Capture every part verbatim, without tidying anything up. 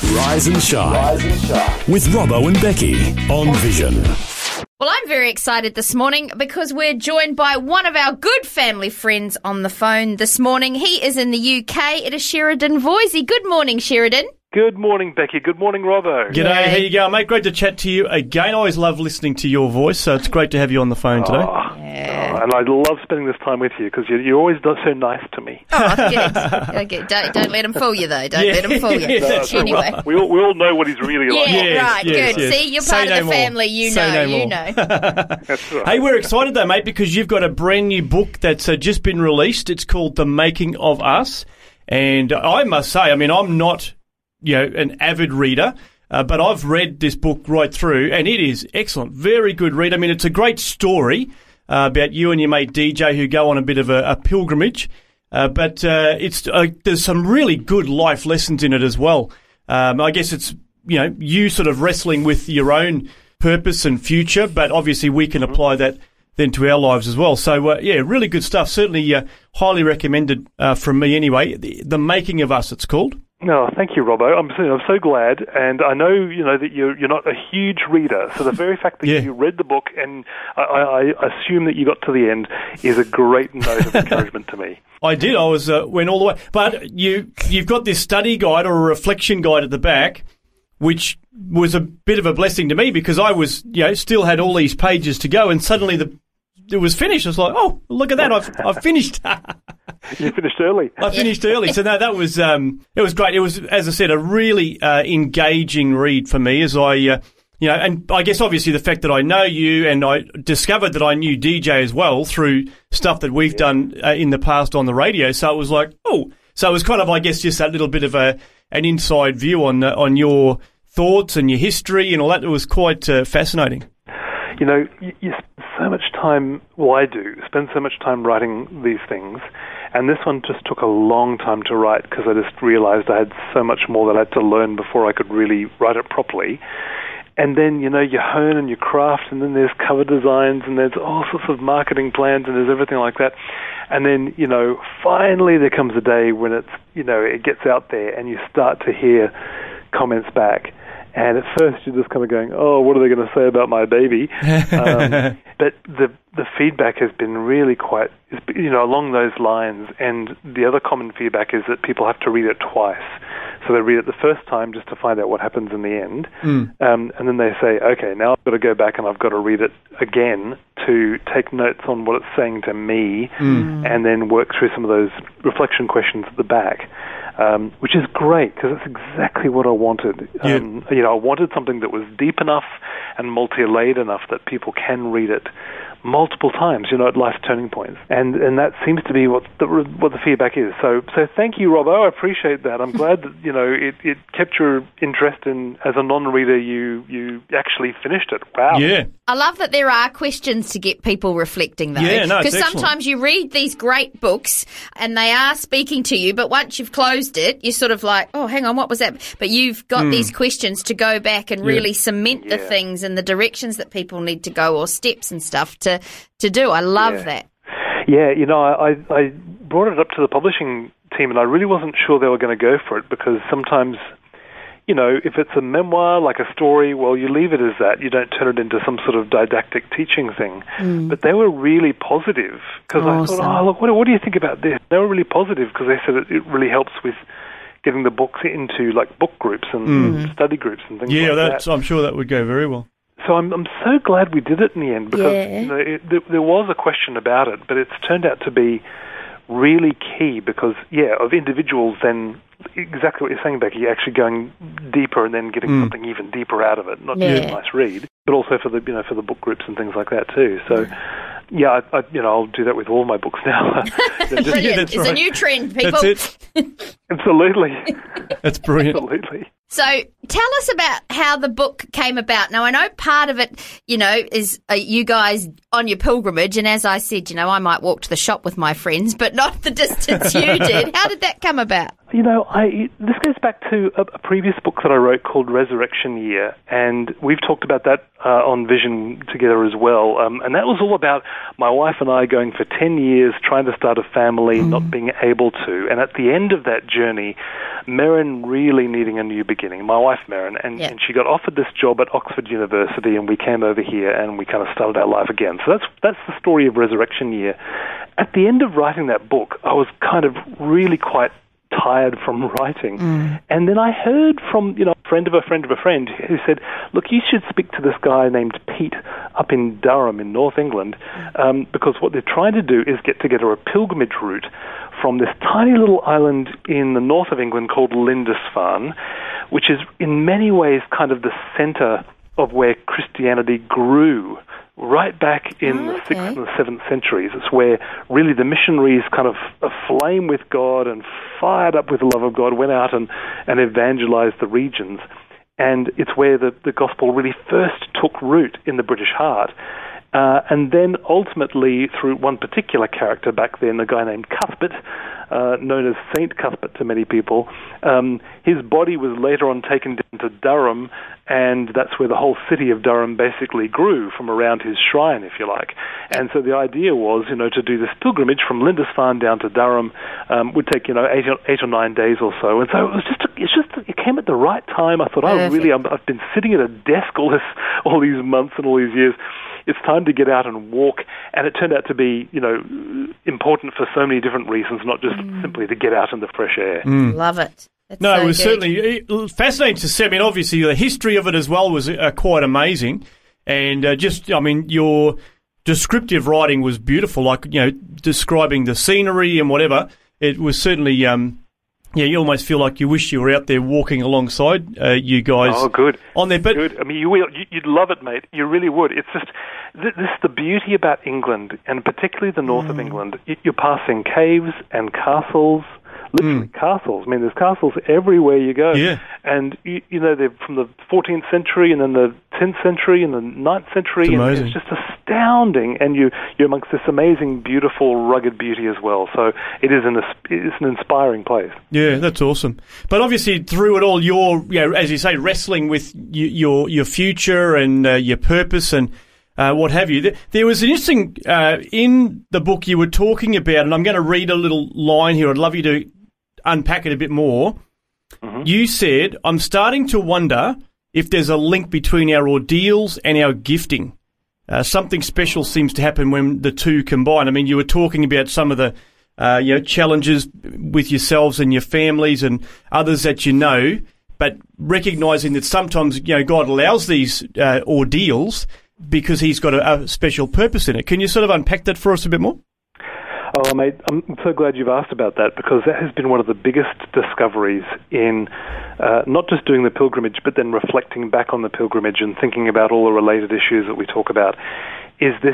Rise and Shine, Rise and Shine. With Robbo and Becky on Vision. Well, I'm very excited this morning because we're joined by one of our good family friends on the phone this morning. He is in the U K. It is Sheridan Voisey. Good morning, Sheridan. Good morning, Becky. Good morning, Robbo. G'day, Yeah. how you going, mate? Great to chat to you again. I always love listening to your voice, so it's great to have you on the phone today. Oh, yeah. oh, and I love spending this time with you because you're, you're always so nice to me. Oh, good. Okay, don't, don't let him fool you, though. Don't Yeah. let him fool you. Yeah, that's anyway. We all, we all know what he's really like. Yeah, Yes, right, yes, good. yes. See, you're Say part no of the more. family. You Say know, no you more. know. That's right. Hey, we're excited though, mate, because you've got a brand new book that's uh, just been released. It's called The Making of Us. And I must say, I mean, I'm not, you know, an avid reader, uh, but I've read this book right through, and it is excellent. Very good read. I mean, it's a great story uh, about you and your mate D J who go on a bit of a, a pilgrimage. Uh, but uh, it's uh, there's some really good life lessons in it as well. Um, I guess it's, you know, you sort of wrestling with your own purpose and future, but obviously we can apply that then to our lives as well. So, uh, yeah, really good stuff. Certainly uh, highly recommended uh, from me anyway. The, the Making of Us, it's called. No, thank you, Robbo. I'm so, I'm so glad, and I know you know that you're you're not a huge reader, so the very fact that Yeah. you read the book and I, I, I assume that you got to the end is a great note of encouragement to me. I did. I was uh, went all the way. But you you've got this study guide or a reflection guide at the back, which was a bit of a blessing to me because I was, you know, still had all these pages to go, and suddenly the it was finished. I was like, oh, look at that! I've I've finished. You finished early. I finished early, so no, that was um, it was great. It was, as I said, a really uh, engaging read for me as I, uh, you know, and I guess obviously the fact that I know you and I discovered that I knew D J as well through stuff that we've done uh, in the past on the radio. So it was like, oh, so it was kind of, I guess, just that little bit of a an inside view on uh, on your thoughts and your history and all that. It was quite uh, fascinating. You know, you, you spend so much time, well, I do, spend so much time writing these things, and this one just took a long time to write because I just realized I had so much more that I had to learn before I could really write it properly. And then, you know, you hone and you craft, and then there's cover designs, and there's all sorts of marketing plans, and there's everything like that. And then, you know, finally there comes a day when it's, you know, it gets out there, and you start to hear comments back. And at first you're just kind of going, oh, what are they going to say about my baby? um, but the the feedback has been really quite, you know, along those lines. And the other common feedback is that people have to read it twice. So they read it the first time just to find out what happens in the end. Mm. Um, and then they say, okay, now I've got to go back and I've got to read it again to take notes on what it's saying to me mm. and then work through some of those reflection questions at the back. Um, which is great because that's exactly what I wanted. Yeah. Um, you know, I wanted something that was deep enough and multi-layered enough that people can read it multiple times, you know, at life turning points. And and that seems to be what the what the feedback is. So so thank you, Robbo. I appreciate that. I'm glad that, you know, it, it kept your interest in, as a non-reader, you, you actually finished it. Wow. Yeah. I love that there are questions to get people reflecting, though. Yeah, no, it's because excellent. sometimes you read these great books and they are speaking to you, but once you've closed it, you're sort of like, oh, hang on, what was that? But you've got mm. these questions to go back and yeah. really cement the yeah. things and the directions that people need to go or steps and stuff to, to do. I love yeah. that. Yeah, you know, I, I brought it up to the publishing team and I really wasn't sure they were going to go for it because sometimes, you know, if it's a memoir, like a story, well, you leave it as that. You don't turn it into some sort of didactic teaching thing. Mm. But they were really positive because awesome. I thought, oh, look, what, what do you think about this? They were really positive because they said it, it really helps with getting the books into, like, book groups and mm. study groups and things yeah, like that's, that. I'm sure that would go very well. So I'm I'm so glad we did it in the end because yeah. you know, it, there, there was a question about it, but it's turned out to be really key because, yeah, of individuals then, exactly what you're saying, Becky, actually going deeper and then getting mm. something even deeper out of it, not yeah. just a nice read, but also for the, you know, for the book groups and things like that too. So, yeah, I, I, you know, I'll do that with all my books now. Brilliant. Yeah, it's right. a new trend, people. That's it. Absolutely. That's brilliant. Absolutely. So tell us about how the book came about. Now, I know part of it, you know, is uh, you guys on your pilgrimage. And as I said, you know, I might walk to the shop with my friends, but not the distance you did. How did that come about? You know, I this goes back to a, a previous book that I wrote called Resurrection Year, and we've talked about that uh, on Vision together as well. Um, and that was all about my wife and I going for ten years trying to start a family, mm. not being able to. And at the end of that journey, Merrin really needing a new beginning. beginning, my wife Maren, and, yeah. and she got offered this job at Oxford University, and we came over here and we kind of started our life again. So that's that's the story of Resurrection Year. At the end of writing that book, I was kind of really quite tired from writing. Mm. And then I heard from, you know, a friend of a friend of a friend who said, look, you should speak to this guy named Pete up in Durham in North England, um, because what they're trying to do is get together a pilgrimage route from this tiny little island in the north of England called Lindisfarne, which is in many ways kind of the center of where Christianity grew right back in oh, the sixth okay. and the seventh centuries. It's where really the missionaries kind of aflame with God and fired up with the love of God went out and, and evangelized the regions. And it's where the, the gospel really first took root in the British heart. Uh, and then ultimately, through one particular character back then, a guy named Cuthbert, uh, known as Saint Cuthbert to many people, um, his body was later on taken down to Durham, and that's where the whole city of Durham basically grew, from around his shrine, if you like. And so the idea was, you know, to do this pilgrimage from Lindisfarne down to Durham um, would take, you know, eight or, eight or nine days or so. And so it was just, it's just, it came at the right time. I thought, oh, really, I'm, I've been sitting at a desk all this, all these months and all these years. It's time to get out and walk, and it turned out to be, you know, important for so many different reasons, not just mm. simply to get out in the fresh air. Mm. Love it. That's no, so it was good. certainly fascinating to see. I mean, obviously, the history of it as well was uh, quite amazing, and uh, just, I mean, your descriptive writing was beautiful, like, you know, describing the scenery and whatever. It was certainly... Um, Yeah, you almost feel like you wish you were out there walking alongside uh, you guys. Oh, good. On there, but good. I mean, you will. You'd love it, mate. You really would. It's just this is the beauty about England, and particularly the north mm. of England. You're passing caves and castles, literally mm. castles. I mean, there's castles everywhere you go. Yeah. And you, you know, they're from the fourteenth century, and then the tenth century, and the ninth century. It's and amazing. It's just astounding, and you you're amongst this amazing, beautiful, rugged beauty as well. So it is an it's an inspiring place. Yeah, that's awesome. But obviously, through it all, you're, you know, as you say, wrestling with y- your your future and uh, your purpose and uh, what have you. There was an interesting uh, in the book you were talking about, and I'm going to read a little line here. I'd love you to unpack it a bit more. Mm-hmm. You said, "I'm starting to wonder if there's a link between our ordeals and our gifting. Uh, something special seems to happen when the two combine." I mean, you were talking about some of the uh, you know, challenges with yourselves and your families and others that you know, but recognising that sometimes, you know, God allows these uh, ordeals because He's got a, a special purpose in it. Can you sort of unpack that for us a bit more? Oh, mate, I'm so glad you've asked about that, because that has been one of the biggest discoveries in uh, not just doing the pilgrimage, but then reflecting back on the pilgrimage and thinking about all the related issues that we talk about, is this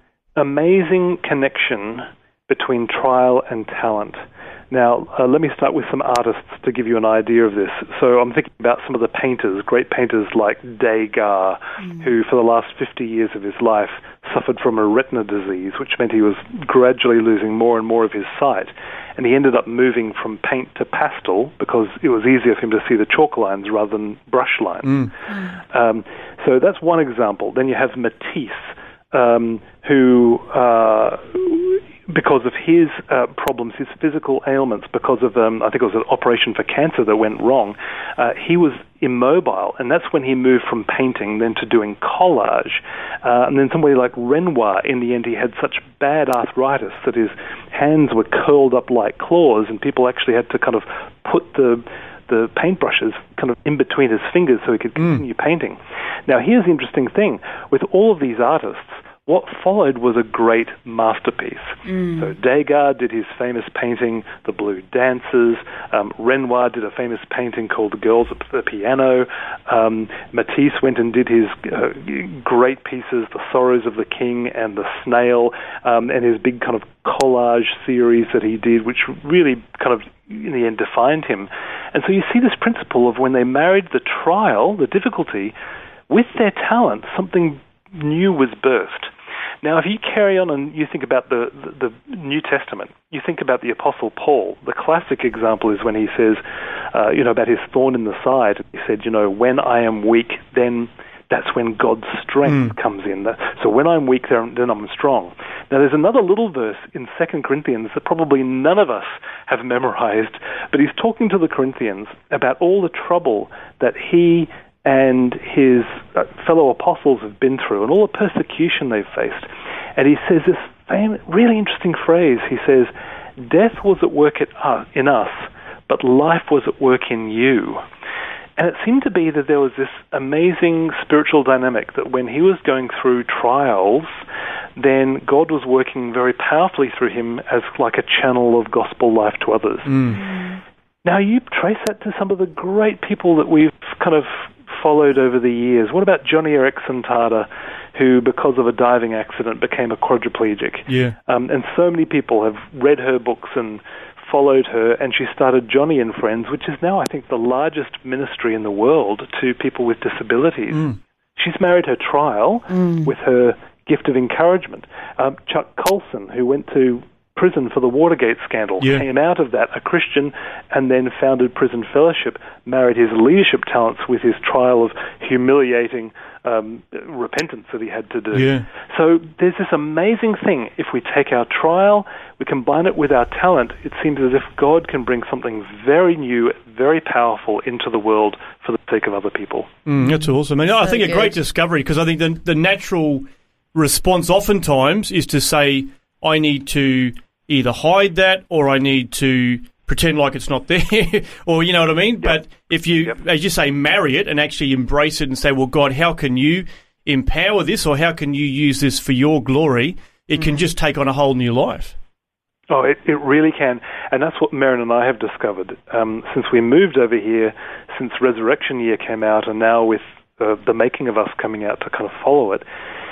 amazing connection between trial and talent. Now, uh, let me start with some artists to give you an idea of this. So I'm thinking about some of the painters, great painters like Degas, mm. who for the last fifty years of his life suffered from a retina disease, which meant he was gradually losing more and more of his sight. And he ended up moving from paint to pastel because it was easier for him to see the chalk lines rather than brush lines. Mm. Um, so that's one example. Then you have Matisse, um, who... Uh, because of his uh, problems, his physical ailments, because of, um, I think it was an operation for cancer that went wrong, uh, he was immobile, and that's when he moved from painting then to doing collage. Uh, and then somebody like Renoir, in the end, he had such bad arthritis that his hands were curled up like claws, and people actually had to kind of put the the paintbrushes kind of in between his fingers so he could continue mm. painting. Now, here's the interesting thing. With all of these artists, what followed was a great masterpiece. Mm. So Degas did his famous painting, The Blue Dancers. Um, Renoir did a famous painting called The Girls at the Piano. Um, Matisse went and did his uh, great pieces, The Sorrows of the King and The Snail, um, and his big kind of collage series that he did, which really kind of, in the end, defined him. And so you see this principle of when they married the trial, the difficulty, with their talent, something new was birthed. Now, if you carry on and you think about the, the, the New Testament, you think about the Apostle Paul. The classic example is when he says, uh, you know, about his thorn in the side. He said, you know, when I am weak, then that's when God's strength mm. comes in. That, so when I'm weak, then I'm strong. Now, there's another little verse in Second Corinthians that probably none of us have memorized, but he's talking to the Corinthians about all the trouble that he and his fellow apostles have been through and all the persecution they've faced. And he says this famous, really interesting phrase. He says, death was at work at us, in us, but life was at work in you. And it seemed to be that there was this amazing spiritual dynamic that when he was going through trials, then God was working very powerfully through him as like a channel of gospel life to others. Mm. Now, you trace that to some of the great people that we've kind of followed over the years. What about Joni Eareckson Tada, who, because of a diving accident, became a quadriplegic? Yeah. Um, and so many people have read her books and followed her, and she started Joni and Friends, which is now, I think, the largest ministry in the world to people with disabilities. Mm. She's married her trial mm. with her gift of encouragement. Um, Chuck Colson, who went to prison for the Watergate scandal, yeah. came out of that a Christian and then founded Prison Fellowship, married his leadership talents with his trial of humiliating um, repentance that he had to do. Yeah. So there's this amazing thing. If we take our trial, we combine it with our talent, it seems as if God can bring something very new, very powerful into the world for the sake of other people. Mm, that's awesome. I, mean, I think good. a great discovery, because I think the, the natural response oftentimes is to say, I need to either hide that or I need to pretend like it's not there, or you know what I mean? Yep. But if you, yep. as you say, marry it and actually embrace it and say, well, God, how can you empower this, or how can you use this for your glory? It mm. can just take on a whole new life. Oh, it, it really can. And that's what Merrin and I have discovered. Um, since we moved over here, since Resurrection Year came out, and now with uh, The Making of Us coming out to kind of follow it,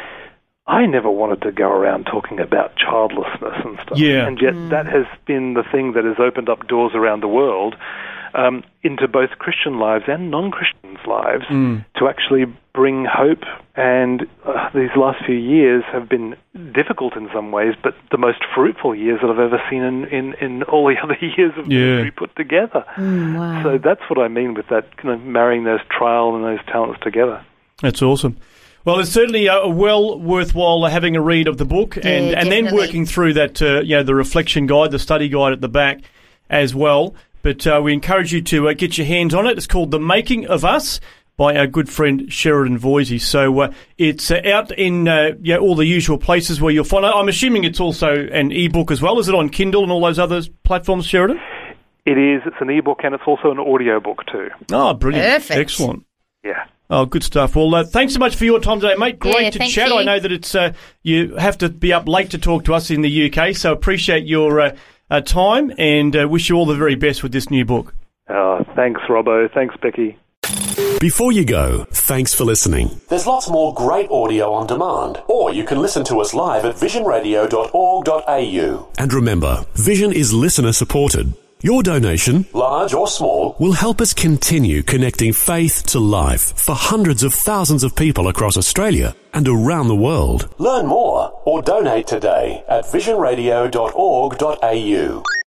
I never wanted to go around talking about childlessness and stuff. Yeah. And yet mm. that has been the thing that has opened up doors around the world um, into both Christian lives and non-Christians' lives mm. to actually bring hope. And uh, these last few years have been difficult in some ways, but the most fruitful years that I've ever seen in, in, in all the other years of yeah. ministry put together. Mm, wow. So that's what I mean with that, kind of marrying those trial and those talents together. That's awesome. Well, it's certainly uh, well worthwhile having a read of the book, and, yeah, and then working through that, uh, you know, the reflection guide, the study guide at the back as well. But uh, we encourage you to uh, get your hands on it. It's called The Making of Us by our good friend Sheridan Voisey. So uh, it's uh, out in uh, yeah, all the usual places where you'll find it. I'm assuming it's also an e-book as well. Is it on Kindle and all those other platforms, Sheridan? It is. It's an e-book, and it's also an audio book too. Oh, brilliant. Perfect. Excellent. Yeah. Oh, good stuff. Well, uh, thanks so much for your time today, mate. Great yeah, to thank chat. you. I know that it's uh, you have to be up late to talk to us in the U K, so appreciate your uh, uh, time, and uh, wish you all the very best with this new book. Oh, thanks, Robbo. Thanks, Becky. Before you go, thanks for listening. There's lots more great audio on demand, or you can listen to us live at vision radio dot org dot a u. And remember, Vision is listener supported. Your donation, large or small, will help us continue connecting faith to life for hundreds of thousands of people across Australia and around the world. Learn more or donate today at vision radio dot org dot a u.